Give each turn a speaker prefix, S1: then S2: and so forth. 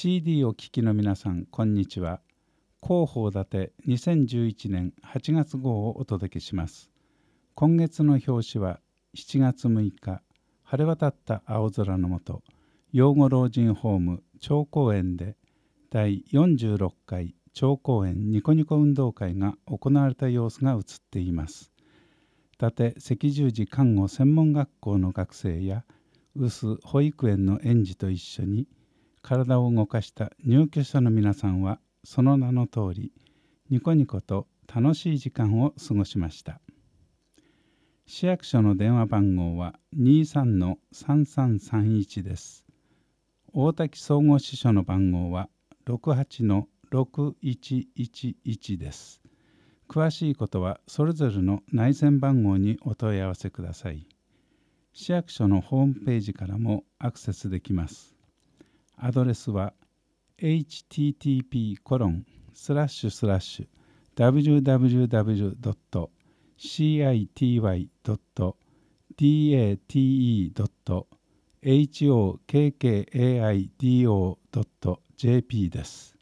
S1: CD を聴きの皆さん、こんにちは。広報立て2011年8月号をお届けします。今月の表紙は7月6日、晴れ渡った青空の下、養護老人ホーム長公園で第46回長公園ニコニコ運動会が行われた様子が映っています。伊達赤十字看護専門学校の学生や臼保育園の園児と一緒に体を動かした入居者の皆さんはその名の通りニコニコと楽しい時間を過ごしました。市役所の電話番号は 23-3331 です。大滝総合支所の番号は 68-6111 です。詳しいことはそれぞれの内線番号にお問い合わせください。市役所のホームページからもアクセスできます。アドレスは http://www.city.date.hokkaido.jp です。